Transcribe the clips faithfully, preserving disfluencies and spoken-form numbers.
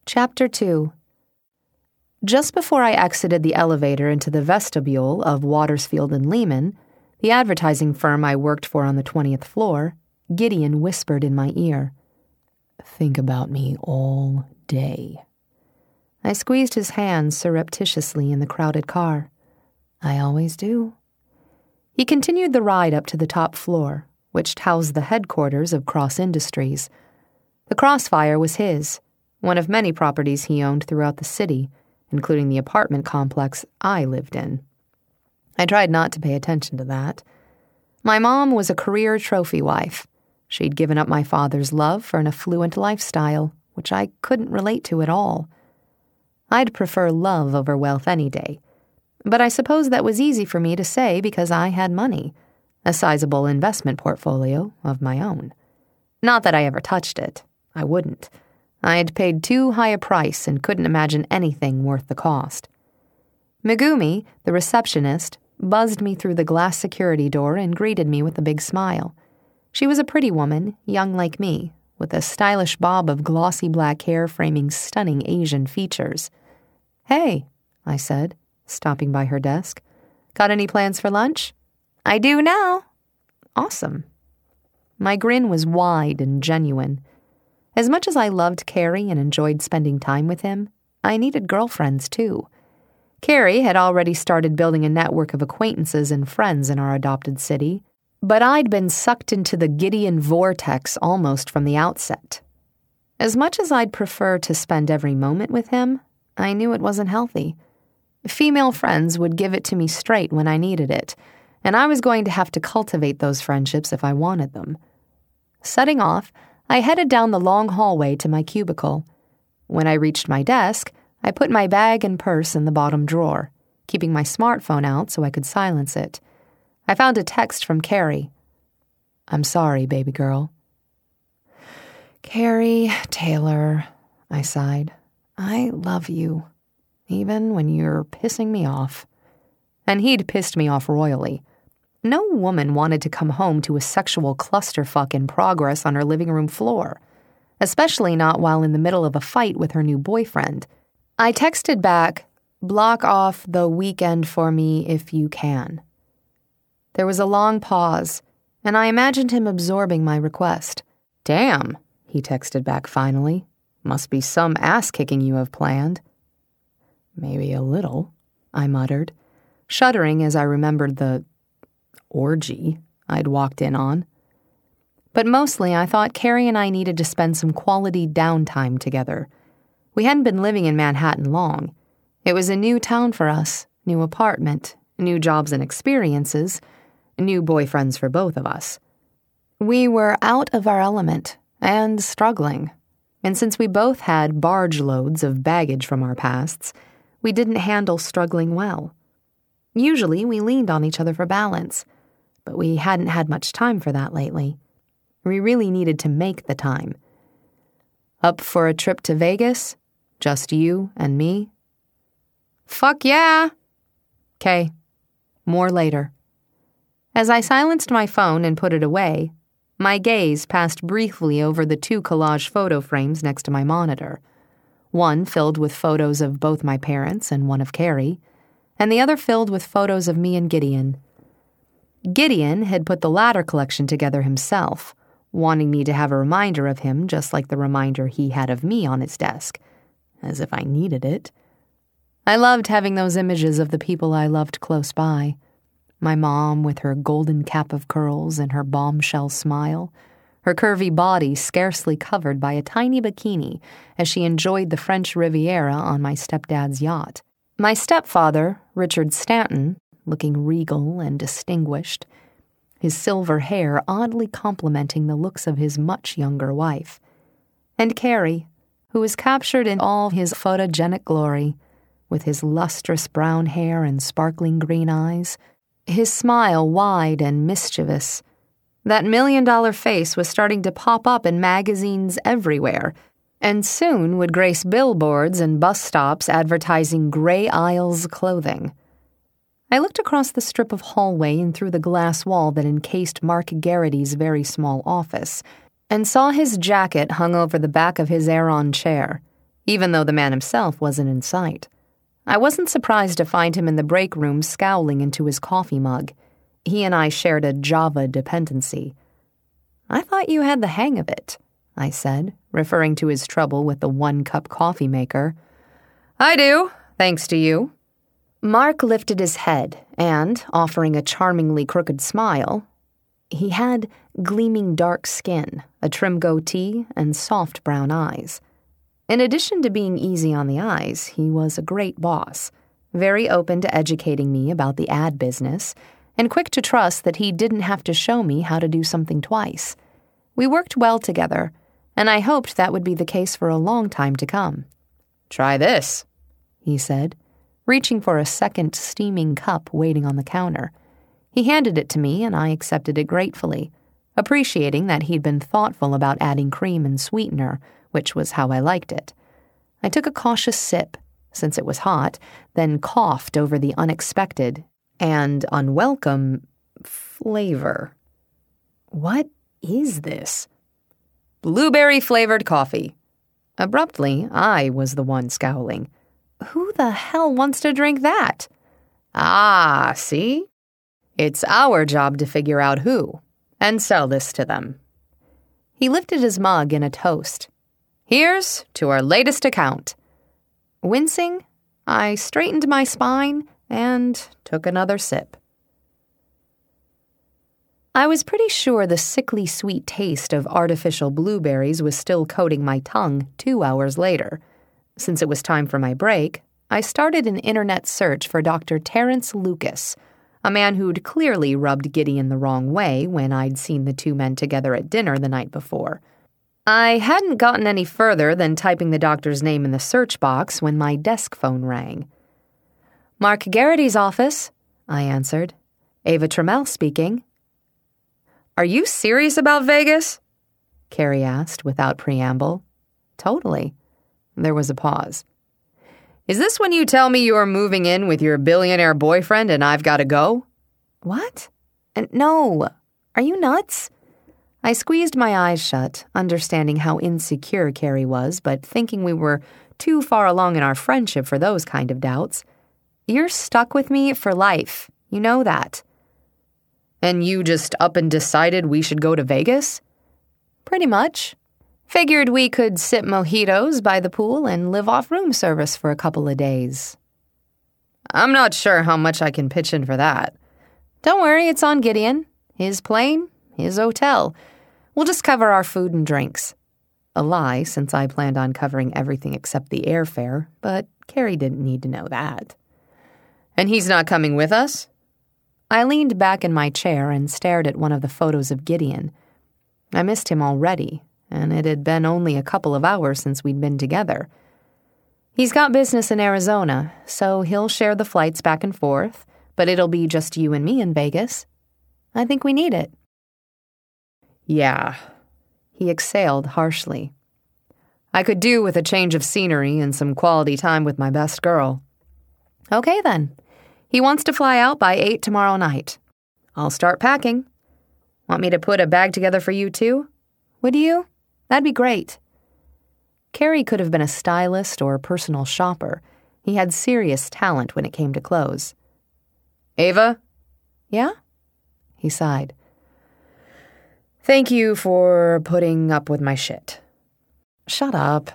Chapter two. Just before I exited the elevator into the vestibule of Watersfield and Lehman, the advertising firm I worked for on the twentieth floor, Gideon whispered in my ear, "Think about me all day." I squeezed his hand surreptitiously in the crowded car. "I always do." He continued the ride up to the top floor, which housed the headquarters of Cross Industries. The Crossfire was his, one of many properties he owned throughout the city, including the apartment complex I lived in. I tried not to pay attention to that. My mom was a career trophy wife. She'd given up my father's love for an affluent lifestyle, which I couldn't relate to at all. I'd prefer love over wealth any day, but I suppose that was easy for me to say because I had money, a sizable investment portfolio of my own. Not that I ever touched it. I wouldn't. I had paid too high a price and couldn't imagine anything worth the cost. Megumi, the receptionist, buzzed me through the glass security door and greeted me with a big smile. She was a pretty woman, young like me, with a stylish bob of glossy black hair framing stunning Asian features. "Hey," I said, stopping by her desk. "Got any plans for lunch?" "I do now." "Awesome." My grin was wide and genuine. As much as I loved Carrie and enjoyed spending time with him, I needed girlfriends too. Carrie had already started building a network of acquaintances and friends in our adopted city, but I'd been sucked into the Gideon vortex almost from the outset. As much as I'd prefer to spend every moment with him, I knew it wasn't healthy. Female friends would give it to me straight when I needed it, and I was going to have to cultivate those friendships if I wanted them. Setting off, I headed down the long hallway to my cubicle. When I reached my desk, I put my bag and purse in the bottom drawer, keeping my smartphone out so I could silence it. I found a text from Carrie. "I'm sorry, baby girl." "Carrie Taylor," I sighed. "I love you, even when you're pissing me off." And he'd pissed me off royally. No woman wanted to come home to a sexual clusterfuck in progress on her living room floor, especially not while in the middle of a fight with her new boyfriend. I texted back, "Block off the weekend for me if you can." There was a long pause, and I imagined him absorbing my request. "Damn," he texted back finally. "Must be some ass-kicking you have planned." "Maybe a little," I muttered, shuddering as I remembered the orgy I'd walked in on. But mostly I thought Carrie and I needed to spend some quality downtime together. We hadn't been living in Manhattan long. It was a new town for us, new apartment, new jobs and experiences, new boyfriends for both of us. We were out of our element and struggling, and since we both had barge loads of baggage from our pasts, we didn't handle struggling well. Usually we leaned on each other for balance, but we hadn't had much time for that lately. We really needed to make the time. "Up for a trip to Vegas? Just you and me?" "Fuck yeah!" "'Kay. More later." As I silenced my phone and put it away, my gaze passed briefly over the two collage photo frames next to my monitor, one filled with photos of both my parents and one of Carrie, and the other filled with photos of me and Gideon. Gideon had put the latter collection together himself, wanting me to have a reminder of him just like the reminder he had of me on his desk, as if I needed it. I loved having those images of the people I loved close by. My mom with her golden cap of curls and her bombshell smile, her curvy body scarcely covered by a tiny bikini as she enjoyed the French Riviera on my stepdad's yacht. My stepfather, Richard Stanton, looking regal and distinguished, his silver hair oddly complementing the looks of his much younger wife. And Carrie, who was captured in all his photogenic glory, with his lustrous brown hair and sparkling green eyes, his smile wide and mischievous. That million-dollar face was starting to pop up in magazines everywhere, and soon would grace billboards and bus stops advertising Grey Isles clothing. I looked across the strip of hallway and through the glass wall that encased Mark Garrity's very small office, and saw his jacket hung over the back of his Aeron chair, even though the man himself wasn't in sight. I wasn't surprised to find him in the break room scowling into his coffee mug. He and I shared a Java dependency. "I thought you had the hang of it," I said, referring to his trouble with the one-cup coffee maker. "I do, thanks to you." Mark lifted his head and, offering a charmingly crooked smile, he had gleaming dark skin, a trim goatee, and soft brown eyes. In addition to being easy on the eyes, he was a great boss, very open to educating me about the ad business, and quick to trust that he didn't have to show me how to do something twice. We worked well together, and I hoped that would be the case for a long time to come. "Try this," he said, reaching for a second steaming cup waiting on the counter. He handed it to me, and I accepted it gratefully, appreciating that he'd been thoughtful about adding cream and sweetener, which was how I liked it. I took a cautious sip, since it was hot, then coughed over the unexpected and unwelcome flavor. "What is this?" "Blueberry-flavored coffee." Abruptly, I was the one scowling. "Who the hell wants to drink that?" "Ah, see? It's our job to figure out who, and sell this to them." He lifted his mug in a toast. "Here's to our latest account." Wincing, I straightened my spine and took another sip. I was pretty sure the sickly sweet taste of artificial blueberries was still coating my tongue two hours later. Since it was time for my break, I started an internet search for Doctor Terrence Lucas, a man who'd clearly rubbed Gideon the wrong way when I'd seen the two men together at dinner the night before. I hadn't gotten any further than typing the doctor's name in the search box when my desk phone rang. "Mark Garrity's office," I answered. "Ava Trammell speaking." "Are you serious about Vegas?" Carrie asked without preamble. "Totally." There was a pause. "Is this when you tell me you're moving in with your billionaire boyfriend and I've got to go?" "What? And no. Are you nuts?" I squeezed my eyes shut, understanding how insecure Carrie was, but thinking we were too far along in our friendship for those kind of doubts. "You're stuck with me for life. You know that." "And you just up and decided we should go to Vegas?" "Pretty much. Figured we could sip mojitos by the pool and live off room service for a couple of days." "I'm not sure how much I can pitch in for that." "Don't worry, it's on Gideon. His plane, his hotel. We'll just cover our food and drinks." A lie, since I planned on covering everything except the airfare, but Carrie didn't need to know that. "And he's not coming with us?" I leaned back in my chair and stared at one of the photos of Gideon. I missed him already, and it had been only a couple of hours since we'd been together. "He's got business in Arizona, so he'll share the flights back and forth, but it'll be just you and me in Vegas. I think we need it." "Yeah," he exhaled harshly. "I could do with a change of scenery and some quality time with my best girl." "Okay, then. He wants to fly out by eight tomorrow night. I'll start packing. Want me to put a bag together for you, too? Would you? That'd be great." Carrie could have been a stylist or personal shopper. He had serious talent when it came to clothes. "Ava?" "Yeah?" He sighed. "Thank you for putting up with my shit." "Shut up."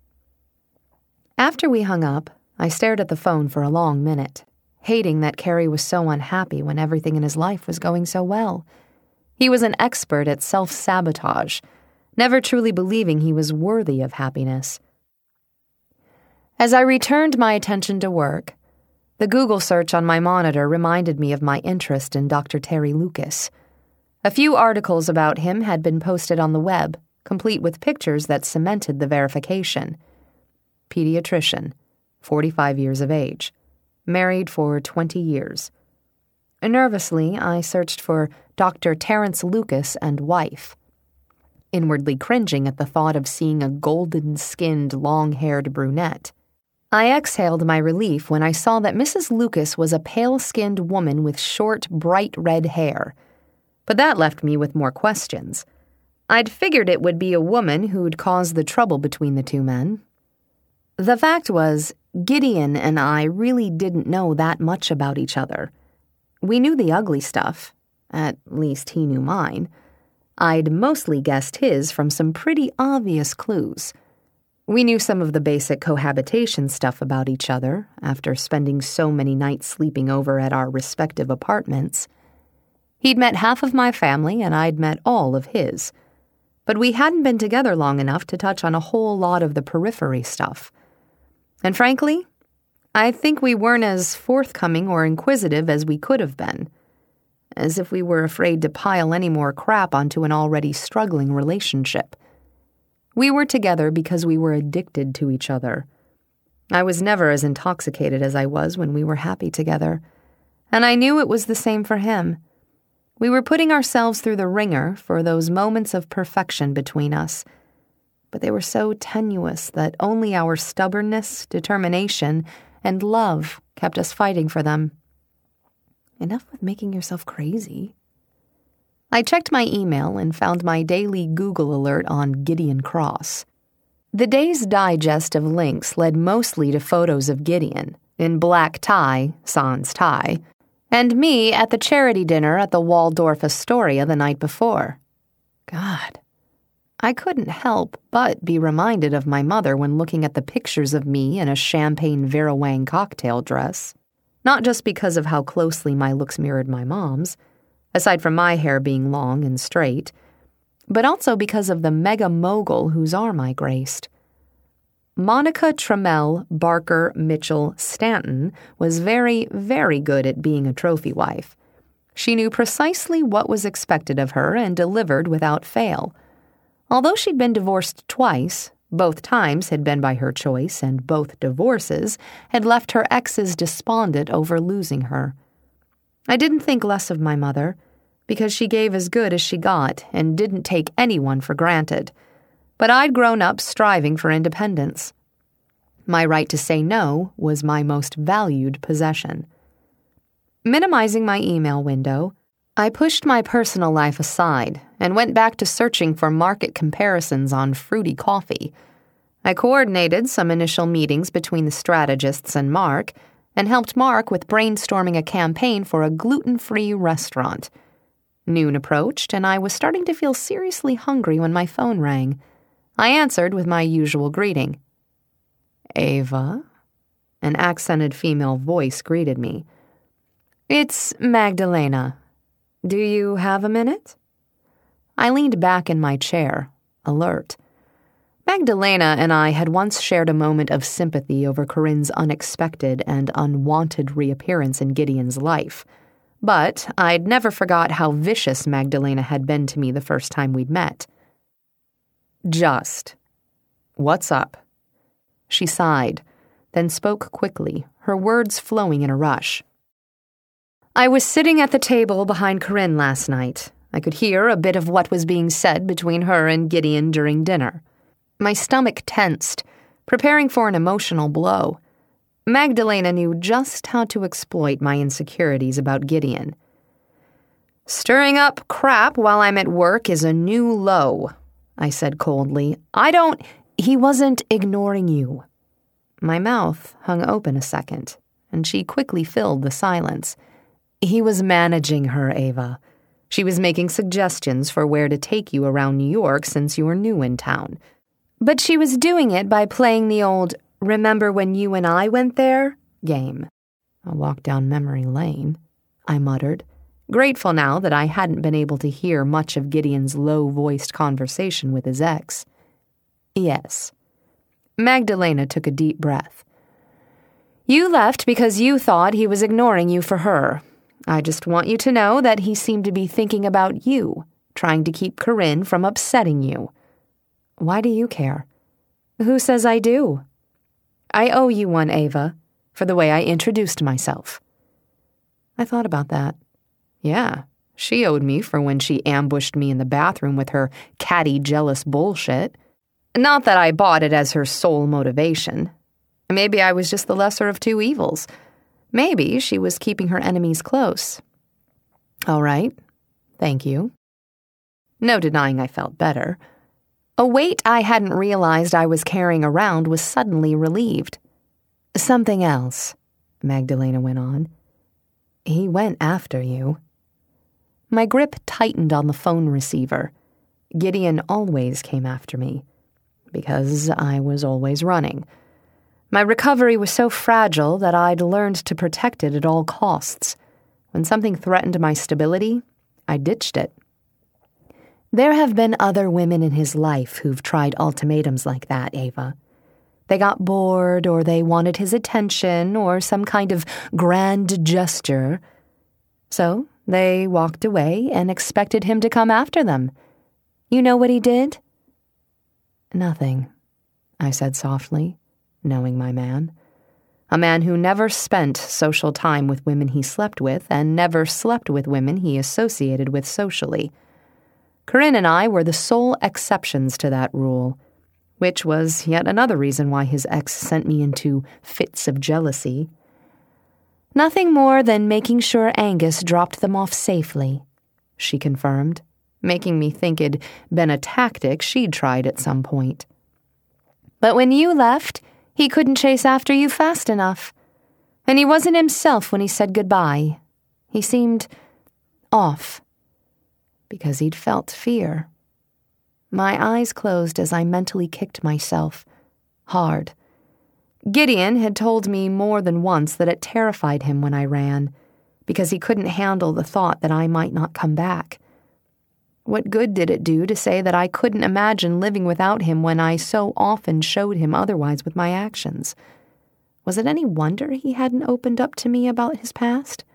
After we hung up, I stared at the phone for a long minute, hating that Carrie was so unhappy when everything in his life was going so well. He was an expert at self-sabotage, never truly believing he was worthy of happiness. As I returned my attention to work, the Google search on my monitor reminded me of my interest in Doctor Terry Lucas. A few articles about him had been posted on the web, complete with pictures that cemented the verification. Pediatrician, forty-five years of age, married for twenty years. Nervously, I searched for Doctor Terrence Lucas and wife, inwardly cringing at the thought of seeing a golden-skinned, long-haired brunette. I exhaled my relief when I saw that Missus Lucas was a pale-skinned woman with short, bright red hair. But that left me with more questions. I'd figured it would be a woman who'd caused the trouble between the two men. The fact was, Gideon and I really didn't know that much about each other. We knew the ugly stuff. At least he knew mine. I'd mostly guessed his from some pretty obvious clues. We knew some of the basic cohabitation stuff about each other after spending so many nights sleeping over at our respective apartments. He'd met half of my family and I'd met all of his. But we hadn't been together long enough to touch on a whole lot of the periphery stuff. And frankly, I think we weren't as forthcoming or inquisitive as we could have been, as if we were afraid to pile any more crap onto an already struggling relationship. We were together because we were addicted to each other. I was never as intoxicated as I was when we were happy together, and I knew it was the same for him. We were putting ourselves through the ringer for those moments of perfection between us, but they were so tenuous that only our stubbornness, determination, and love kept us fighting for them. Enough with making yourself crazy. I checked my email and found my daily Google alert on Gideon Cross. The day's digest of links led mostly to photos of Gideon, in black tie, sans tie, and me at the charity dinner at the Waldorf Astoria the night before. God, I couldn't help but be reminded of my mother when looking at the pictures of me in a champagne Vera Wang cocktail dress. Not just because of how closely my looks mirrored my mom's, aside from my hair being long and straight, but also because of the mega mogul whose arm I graced. Monica Trammell Barker Mitchell Stanton was very, very good at being a trophy wife. She knew precisely what was expected of her and delivered without fail. Although she'd been divorced twice, both times had been by her choice, and both divorces had left her exes despondent over losing her. I didn't think less of my mother, because she gave as good as she got and didn't take anyone for granted. But I'd grown up striving for independence. My right to say no was my most valued possession. Minimizing my email window, I pushed my personal life aside and went back to searching for market comparisons on fruity coffee. I coordinated some initial meetings between the strategists and Mark and helped Mark with brainstorming a campaign for a gluten-free restaurant. Noon approached, and I was starting to feel seriously hungry when my phone rang. I answered with my usual greeting. Ava? An accented female voice greeted me. It's Magdalena. Do you have a minute? I leaned back in my chair, alert. Magdalena and I had once shared a moment of sympathy over Corinne's unexpected and unwanted reappearance in Gideon's life, but I'd never forgot how vicious Magdalena had been to me the first time we'd met. Just. What's up? She sighed, then spoke quickly, her words flowing in a rush. I was sitting at the table behind Corinne last night. I could hear a bit of what was being said between her and Gideon during dinner. My stomach tensed, preparing for an emotional blow. Magdalena knew just how to exploit my insecurities about Gideon. Stirring up crap while I'm at work is a new low, I said coldly. I don't... He wasn't ignoring you. My mouth hung open a second, and she quickly filled the silence. He was managing her, Ava. She was making suggestions for where to take you around New York since you were new in town. But she was doing it by playing the old, remember when you and I went there game. A walk down memory lane, I muttered, grateful now that I hadn't been able to hear much of Gideon's low-voiced conversation with his ex. Yes. Magdalena took a deep breath. You left because you thought he was ignoring you for her. I just want you to know that he seemed to be thinking about you, trying to keep Corinne from upsetting you. Why do you care? Who says I do? I owe you one, Ava, for the way I introduced myself. I thought about that. Yeah, she owed me for when she ambushed me in the bathroom with her catty, jealous bullshit. Not that I bought it as her sole motivation. Maybe I was just the lesser of two evils. Maybe she was keeping her enemies close. All right. Thank you. No denying I felt better. A weight I hadn't realized I was carrying around was suddenly relieved. "Something else," Magdalena went on. "He went after you." My grip tightened on the phone receiver. Gideon always came after me, because I was always running. My recovery was so fragile that I'd learned to protect it at all costs. When something threatened my stability, I ditched it. There have been other women in his life who've tried ultimatums like that, Ava. They got bored, or they wanted his attention, or some kind of grand gesture. So they walked away and expected him to come after them. You know what he did? "Nothing," I said softly, knowing my man. A man who never spent social time with women he slept with and never slept with women he associated with socially. Corinne and I were the sole exceptions to that rule, which was yet another reason why his ex sent me into fits of jealousy. "Nothing more than making sure Angus dropped them off safely," she confirmed, making me think it'd been a tactic she'd tried at some point. "But when you left, he couldn't chase after you fast enough. And he wasn't himself when he said goodbye. He seemed off, because he'd felt fear." My eyes closed as I mentally kicked myself, hard. Gideon had told me more than once that it terrified him when I ran, because he couldn't handle the thought that I might not come back. What good did it do to say that I couldn't imagine living without him when I so often showed him otherwise with my actions? Was it any wonder he hadn't opened up to me about his past?